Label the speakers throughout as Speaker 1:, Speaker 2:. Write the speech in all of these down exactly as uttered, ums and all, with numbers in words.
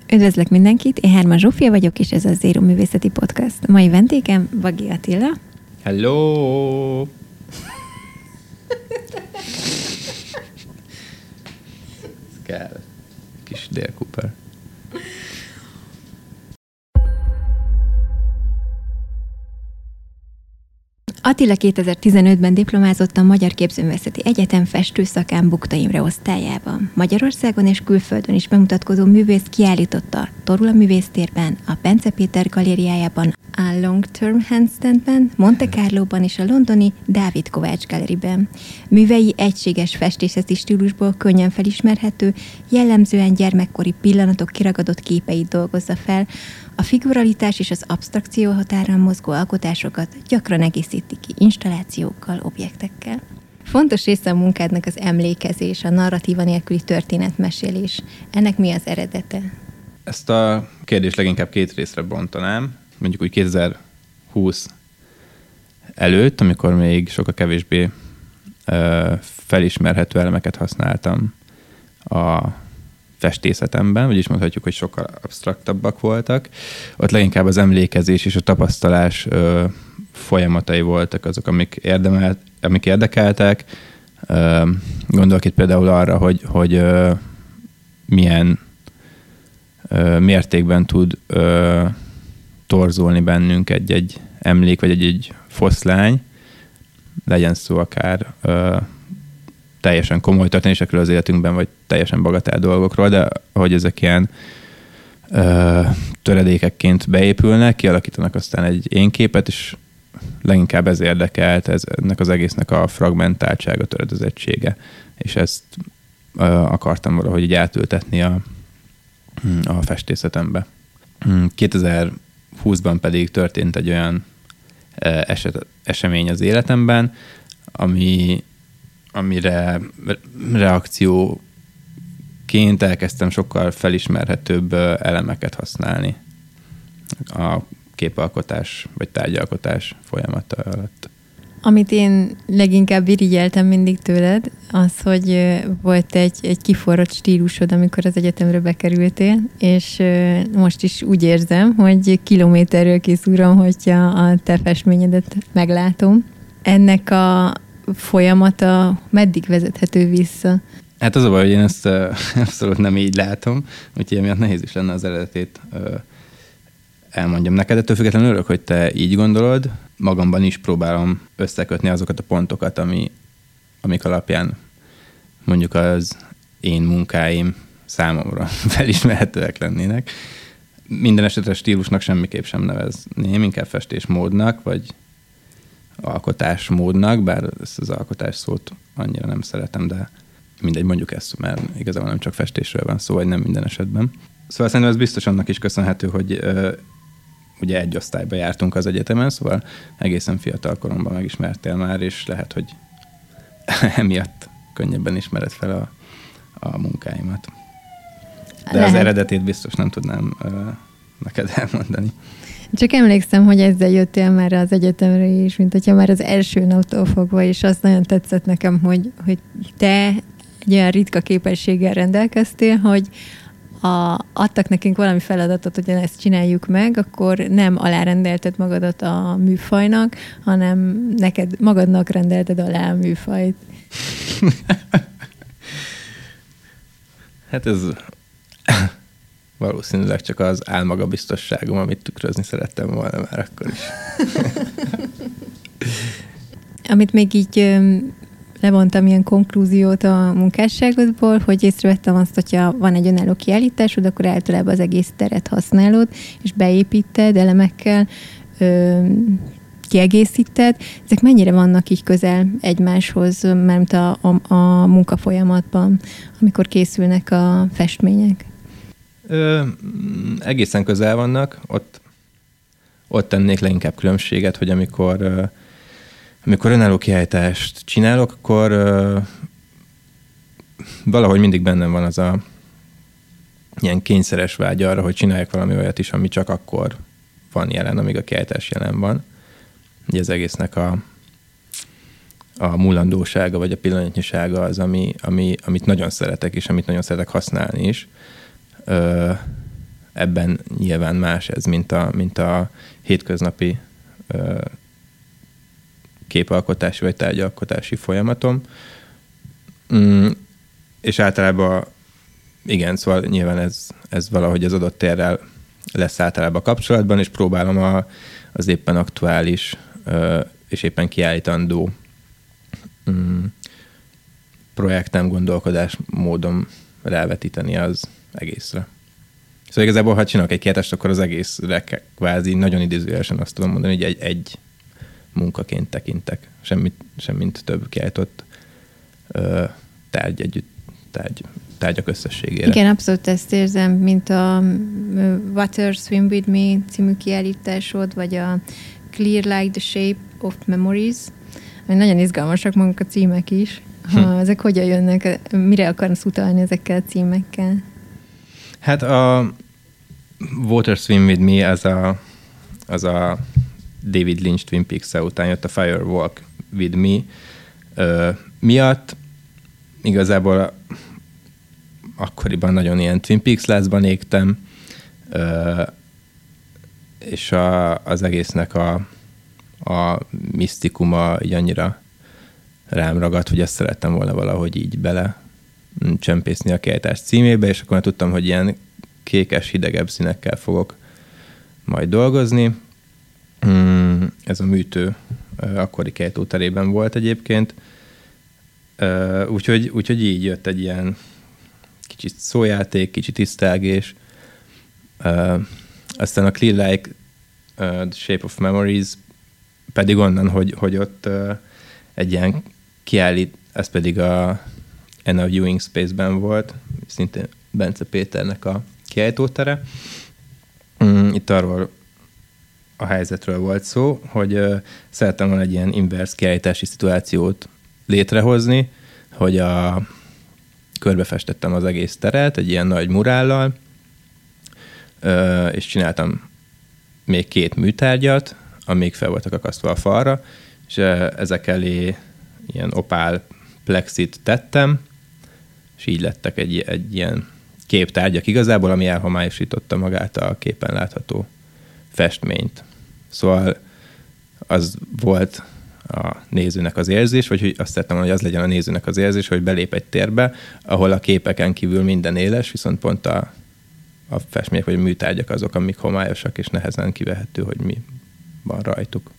Speaker 1: Üdvözlök mindenkit, én Herman Zsófia vagyok, és ez a Zero Művészeti Podcast. A mai vendégem Vagi Attila.
Speaker 2: Hello! Ez kell. Kis Dale Cooper.
Speaker 1: Attila kétezer-tizenötben diplomázott a Magyar Képzőművészeti Egyetem festőszakán Bukta Imre osztályában. Magyarországon és külföldön is bemutatkozó művész kiállította a Torula Művésztérben, a Bence Péter galériájában, a Long Term Handstandben, Monte Carlóban és a londoni Dávid Kovács Galleryben. Művei egységes festészeti stílusból könnyen felismerhető, jellemzően gyermekkori pillanatok kiragadott képeit dolgozza fel, a figuralitás és az absztrakció határán mozgó alkotásokat gyakran egészíti ki installációkkal, objektekkel. Fontos része a munkádnak az emlékezés, a narratíva nélküli történetmesélés. Ennek mi az eredete?
Speaker 2: Ezt a kérdést leginkább két részre bontanám. Mondjuk úgy kétezer-húsz előtt, amikor még sokkal kevésbé ö, felismerhető elemeket használtam a festészetemben, vagyis mondhatjuk, hogy sokkal absztraktabbak voltak. Ott leginkább az emlékezés és a tapasztalás ö, folyamatai voltak azok, amik, érdemelt, amik érdekeltek. Ö, gondolok itt például arra, hogy, hogy ö, milyen ö, mértékben tud ö, torzulni bennünk egy-egy emlék, vagy egy-egy foszlány, legyen szó akár ö, teljesen komoly történésekről az életünkben, vagy teljesen bagatell dolgokról, de hogy ezek ilyen ö, töredékekként beépülnek, kialakítanak aztán egy én képet, és leginkább ez érdekelt, ez, ennek az egésznek a fragmentáltsága, töredezettsége, és ezt ö, akartam valahogy így átültetni a, a festészetembe. kétezer-húszban pedig történt egy olyan eset, esemény az életemben, ami amire reakcióként elkezdtem sokkal felismerhetőbb elemeket használni a képalkotás vagy tárgyalkotás folyamata alatt.
Speaker 1: Amit én leginkább irigyeltem mindig tőled, az, hogy volt egy, egy kiforrott stílusod, amikor az egyetemre bekerültél, és most is úgy érzem, hogy kilométerről kész uram, hogyha a te festményedet meglátom. Ennek a folyamata meddig vezethető vissza?
Speaker 2: Hát az a baj, hogy én ezt uh, abszolút nem így látom, úgyhogy emiatt nehéz is lenne az eredetét uh, elmondjam neked. Ettől függetlenül örülök, hogy te így gondolod. Magamban is próbálom összekötni azokat a pontokat, ami, amik alapján mondjuk az én munkáim számomra felismerhetőek lennének. Minden esetre stílusnak semmiképp sem nevezném, inkább festésmódnak, vagy alkotásmódnak, bár ezt az alkotás szót annyira nem szeretem, de mindegy, mondjuk ezt, mert igazából nem csak festésről van szó, vagy nem minden esetben. Szóval szerintem ez biztos annak is köszönhető, hogy ö, ugye egy osztályba jártunk az egyetemen, szóval egészen fiatal koromban megismertél már, és lehet, hogy emiatt könnyebben ismered fel a, a munkáimat. De lehet. Az eredetét biztos nem tudnám ö, neked elmondani.
Speaker 1: Csak emlékszem, hogy ezzel jöttél már az egyetemre is, mint hogyha már az első naptól fogva, és azt nagyon tetszett nekem, hogy, hogy te egy olyan ritka képességgel rendelkeztél, hogy a, adtak nekünk valami feladatot, hogy ezt csináljuk meg, akkor nem alárendelted magadat a műfajnak, hanem neked magadnak rendelted alá a műfajt.
Speaker 2: Hát ez valószínűleg csak az álmagabiztosságom, amit tükrözni szerettem volna már akkor is.
Speaker 1: Amit még így levontam ilyen konklúziót a munkásságodból, hogy észrevettem azt, hogyha van egy önálló kiállításod, akkor általában az egész teret használod, és beépíted elemekkel, ö, kiegészíted. Ezek mennyire vannak így közel egymáshoz, mert a, a, a munkafolyamatban, amikor készülnek a festmények?
Speaker 2: Ö, egészen közel vannak. Ott, ott tennék leginkább különbséget, hogy amikor, ö, amikor önálló kiállítást csinálok, akkor ö, valahogy mindig bennem van az a ilyen kényszeres vágy arra, hogy csináljak valami olyat is, ami csak akkor van jelen, amíg a kiállítás jelen van. Ugye az egésznek a, a múlandósága, vagy a pillanatnyisága az, ami, ami, amit nagyon szeretek, és amit nagyon szeretek használni is. Ö, ebben nyilván más ez, mint a, mint a hétköznapi ö, képalkotási vagy tárgyalkotási folyamatom. Mm, és általában igen, szóval nyilván ez, ez valahogy az adott térrel lesz általában kapcsolatban, és próbálom a, az éppen aktuális ö, és éppen kiállítandó mm, projektem, gondolkodás módon rávetíteni az egészre. Szóval igazából, ha csinálok egy kiállítást, akkor az egészre kvázi nagyon idézőjelesen azt tudom mondani, hogy egy, egy munkaként tekintek. Semmit, semmint több kiállított ö, tárgy együtt, tárgy, tárgyak összességére.
Speaker 1: Igen, abszolút ezt érzem, mint a Water Swim With Me című kiállításod, vagy a Clear Like the Shape of Memories, ami nagyon izgalmasak maguk a címek is. Ha hm. Ezek hogyan jönnek, mire akarsz utalni ezekkel a címekkel?
Speaker 2: Hát a Water Swim With Me az a, az a David Lynch Twin Peaks-e után jött a Firewalk With Me ö, miatt. Igazából akkoriban nagyon ilyen Twin Peaks lázban égtem, ö, és a, az egésznek a, a misztikuma így annyira rám ragadt, hogy ezt szerettem volna valahogy így bele csempészni a kiállítás címébe, és akkor tudtam, hogy ilyen kékes, hidegebb színekkel fogok majd dolgozni. Ez a műtő akkori kiállítóterében volt egyébként. Úgyhogy, úgyhogy így jött egy ilyen kicsit szójáték, kicsit tisztelgés. Aztán a Clear Like the Shape of Memories pedig onnan, hogy, hogy ott egy ilyen kiállít, ez pedig a Anna Viewing Space-ben volt, szintén Bence Péternek a kiállítótere. Itt arról a helyzetről volt szó, hogy uh, szerettem volna egy ilyen inverse kiállítási szituációt létrehozni, hogy a, körbefestettem az egész teret egy ilyen nagy murállal, uh, és csináltam még két műtárgyat, amik fel voltak akasztva a falra, és uh, ezek elé ilyen opál plexit tettem, és így lettek egy, egy ilyen képtárgyak igazából, ami elhomályosította magát a képen látható festményt. Szóval az volt a nézőnek az érzés, vagy hogy azt szerettem volna, hogy az legyen a nézőnek az érzés, hogy belép egy térbe, ahol a képeken kívül minden éles, viszont pont a, a festmények vagy a műtárgyak azok, amik homályosak, és nehezen kivehető, hogy mi van rajtuk.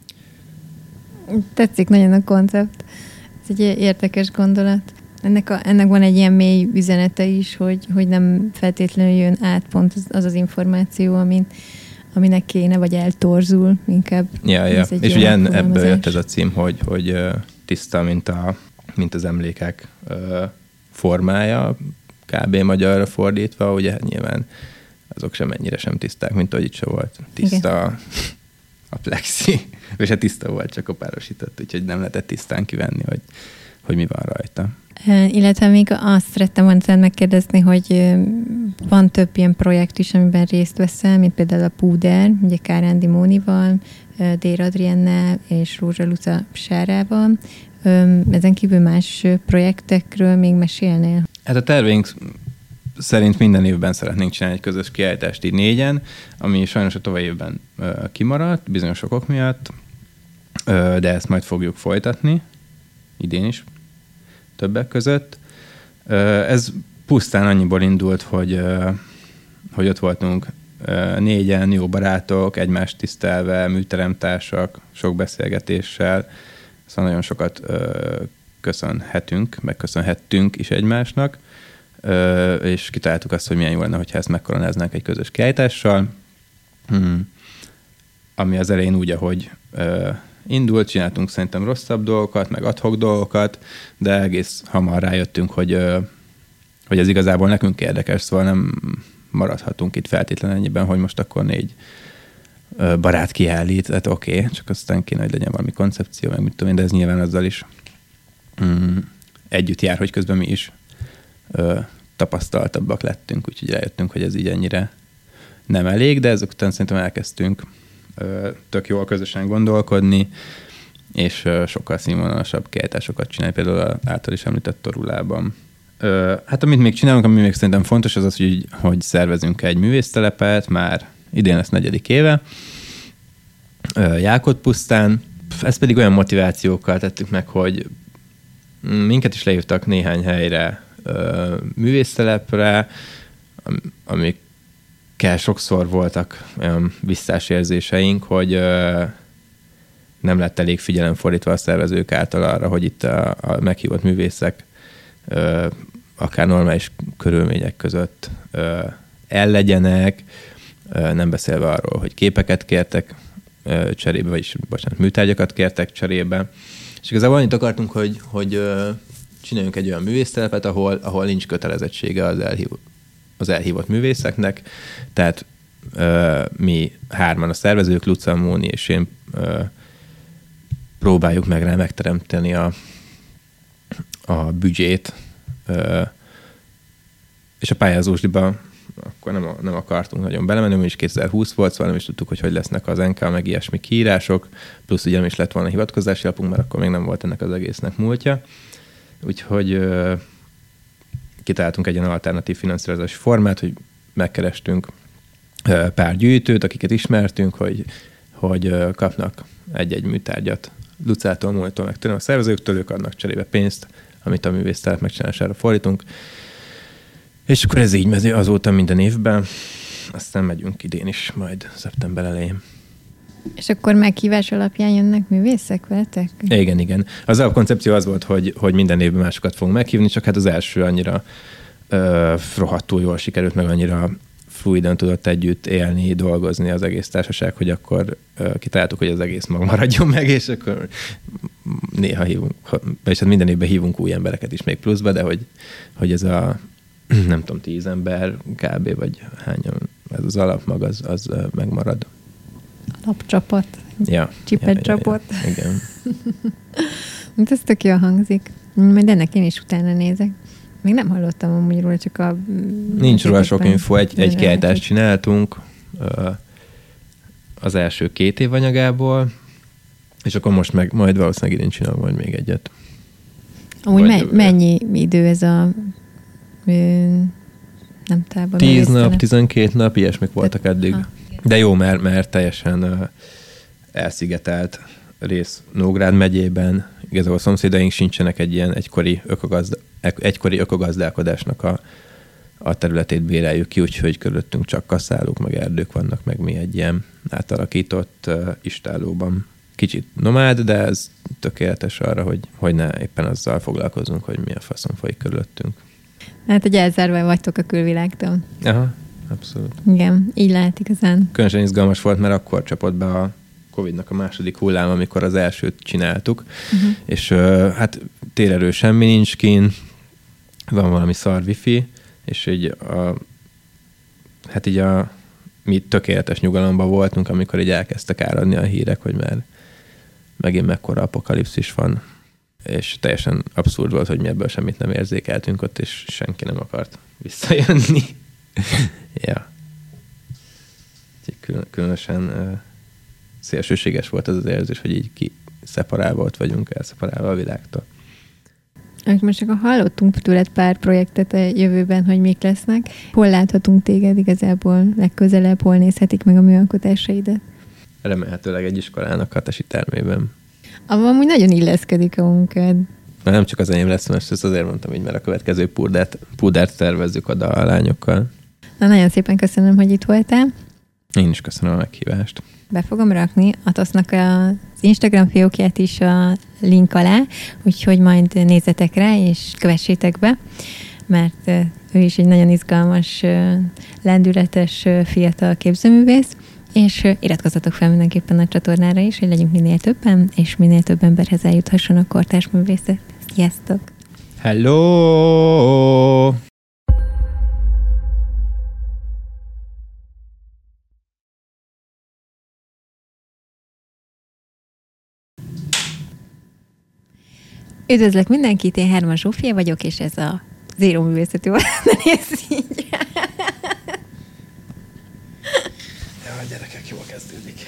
Speaker 1: Tetszik nagyon a koncept. Ez egy érdekes gondolat. Ennek, a, ennek van egy ilyen mély üzenete is, hogy, hogy nem feltétlenül jön át pont az az, az információ, amit, aminek kéne, vagy eltorzul inkább.
Speaker 2: Ja, ja. És ugye ebből jött ez a cím, hogy, hogy tiszta, mint, a, mint az emlékek formája, kb. Magyarra fordítva, ugye nyilván azok sem ennyire sem tiszták, mint ahogy itt se volt tiszta a, a plexi, és hát tiszta volt, csak opárosított, úgyhogy nem lehetett tisztán kivenni, hogy, hogy mi van rajta.
Speaker 1: Illetve még azt szerettem volna megkérdezni, hogy van több ilyen projekt is, amiben részt veszel, mint például a Púder, ugye Kárándi Mónival, Dér Adriennel és Rózsa Luca Sárával. Ezen kívül más projektekről még mesélnél?
Speaker 2: Hát a terveink szerint minden évben szeretnénk csinálni egy közös kiállítást így négyen, ami sajnos a tavalyi évben kimaradt, bizonyos okok miatt, de ezt majd fogjuk folytatni, idén is többek között. Ez pusztán annyiból indult, hogy, hogy ott voltunk négyen, jó barátok, egymást tisztelve, műteremtársak, sok beszélgetéssel, szóval nagyon sokat köszönhetünk, megköszönhettünk is egymásnak, és kitaláltuk azt, hogy milyen jó lenne, hogyha ezt megkoronáznánk egy közös kiállítással, ami az elején úgy, ahogy indult, csináltunk szerintem rosszabb dolgokat, meg ad-hoc dolgokat, de egész hamar rájöttünk, hogy, hogy ez igazából nekünk érdekes, szóval nem maradhatunk itt feltétlenül ennyiben, hogy most akkor négy barát kiállít, tehát oké, okay, csak aztán kéne, hogy legyen valami koncepció, meg mit tudom én, de ez nyilván azzal is mm, együtt jár, hogy közben mi is ö, tapasztaltabbak lettünk, úgyhogy rájöttünk, hogy ez így ennyire nem elég, de ezek után szerintem elkezdtünk ö, tök jól közösen gondolkodni, és ö, sokkal színvonalasabb kiállításokat csinálni, például az által is említett Torulában Ö, hát amit még csinálunk, ami még szerintem fontos, az az, hogy, hogy szervezünk egy művésztelepet, már idén lesz negyedik éve, ö, Jákotpusztán. Ezt pedig olyan motivációkkal tettük meg, hogy minket is lehívtak néhány helyre ö, művésztelepre, amikkel sokszor voltak olyan visszásérzéseink, hogy ö, nem lett elég figyelem fordítva a szervezők által arra, hogy itt a, a meghívott művészek ö, akár normális körülmények között ö, ellegyenek, ö, nem beszélve arról, hogy képeket kértek ö, cserébe, vagyis bocsánat, műtárgyakat kértek cserébe. És igazából annyit akartunk, hogy, hogy ö, csináljunk egy olyan művésztelepet, ahol, ahol nincs kötelezettsége az, elhív, az elhívott művészeknek. Tehát ö, mi hárman a szervezők, Luca, Móni és én ö, próbáljuk meg rá megteremteni a, a büdzsét, ö, és a pályázósdiba akkor nem, nem akartunk nagyon belemenni, mi is kétezer-húsz volt, szóval nem is tudtuk, hogy hogy lesznek az en ká, meg ilyesmi kiírások, plusz ugye nem is lett volna hivatkozási lapunk, mert akkor még nem volt ennek az egésznek múltja. Úgyhogy ö, kitaláltunk egy ilyen alternatív finanszírozási formát, hogy megkerestünk ö, pár gyűjtőt, akiket ismertünk, hogy, hogy ö, kapnak egy-egy műtárgyat Lucától, Mónitól, meg tőlem a szervezőktől, ők adnak cserébe pénzt, amit a művésztelep megcsinálására fordítunk. És akkor ez így megy azóta minden évben, aztán megyünk idén is, majd szeptember elején.
Speaker 1: És akkor meghívás alapján jönnek művészek veletek?
Speaker 2: Igen, igen. Az alapkoncepció az volt, hogy, hogy minden évben másokat fogunk meghívni, csak hát az első annyira ö, rohadtul jól sikerült, meg annyira fluiden tudott együtt élni, dolgozni az egész társaság, hogy akkor ö, kitaláltuk, hogy az egész mag maradjon meg, és akkor néha hívunk, és hát minden évben hívunk új embereket is még pluszba, de hogy, hogy ez a nem tudom, tíz ember kb. Vagy hányan, ez az alapmag, az, az megmarad.
Speaker 1: Alapcsapat.
Speaker 2: Ja.
Speaker 1: Csipet
Speaker 2: ja,
Speaker 1: csapat.
Speaker 2: Ja, ja. Igen.
Speaker 1: Ez tök jól hangzik. Majd ennek én is utána nézek. Még nem hallottam amúgy róla, csak a...
Speaker 2: Nincs róla sok info. Egy, egy kiállítást csináltunk az első két év anyagából, és akkor most meg majd valószínűleg idén csinálunk majd még egyet.
Speaker 1: Amúgy me- mennyi idő ez a nem tában.
Speaker 2: Tíz nap, tizenkét nap, ilyesmik voltak eddig. Ha. De jó, mert, mert teljesen uh, elszigetelt rész Nógrád megyében. Igazából a szomszédaink sincsenek, egy ilyen egykori, ökogazda, egykori ökogazdálkodásnak a, a területét béreljük ki, úgyhogy körülöttünk csak kasszálók, meg erdők vannak, meg mi egy ilyen átalakított uh, istállóban. Kicsit nomád, de ez tökéletes arra, hogy, hogy ne éppen azzal foglalkozunk, hogy mi a faszon folyik körülöttünk.
Speaker 1: Hát, hogy elzárva vagytok a külvilágtól.
Speaker 2: Aha, abszolút.
Speaker 1: Igen, így lehet igazán.
Speaker 2: Különösen izgalmas volt, mert akkor csapott be a Covidnak a második hullám, amikor az elsőt csináltuk, uh-huh. és uh, hát térerő semmi nincs kín, van valami szar wifi, és így a, hát így a mi tökéletes nyugalomban voltunk, amikor így elkezdtek áradni a hírek, hogy már megint mekkora apokalipszis van. És teljesen abszurd volt, hogy mi ebből semmit nem érzékeltünk ott, és senki nem akart visszajönni. Ja. Külön, különösen uh, szélsőséges volt az az érzés, hogy így ki szeparálva ott vagyunk, elszeparálva a világtól.
Speaker 1: Most csak hallottunk tőled pár projektet a jövőben, hogy mik lesznek. Hol láthatunk téged igazából legközelebb, hol nézhetik meg a műalkotásaidat?
Speaker 2: Remélhetőleg egy iskolának hatasi termében.
Speaker 1: Abban amúgy nagyon illeszkedik a munkád.
Speaker 2: Már nem csak az enyém lesz, most ezt azért mondtam így, mert a következő púdert, púdert tervezzük oda a lányokkal.
Speaker 1: Na, nagyon szépen köszönöm, hogy itt voltál.
Speaker 2: Én is köszönöm a meghívást.
Speaker 1: Be fogom rakni Atosznak az Instagram fiókját is a link alá, úgyhogy majd nézzetek rá, és kövessétek be, mert ő is egy nagyon izgalmas, lendületes, fiatal képzőművész, és iratkozzatok fel mindenképpen a csatornára is, hogy legyünk minél többen, és minél több emberhez eljuthasson a kortárs művészet. Sziasztok!
Speaker 2: Hello!
Speaker 1: Üdvözlök mindenkit, én Herman Zsófia vagyok, és ez a Zéró Művészeti Oldal. Nézz így!
Speaker 2: Ja, gyerekek, jól kezdődik.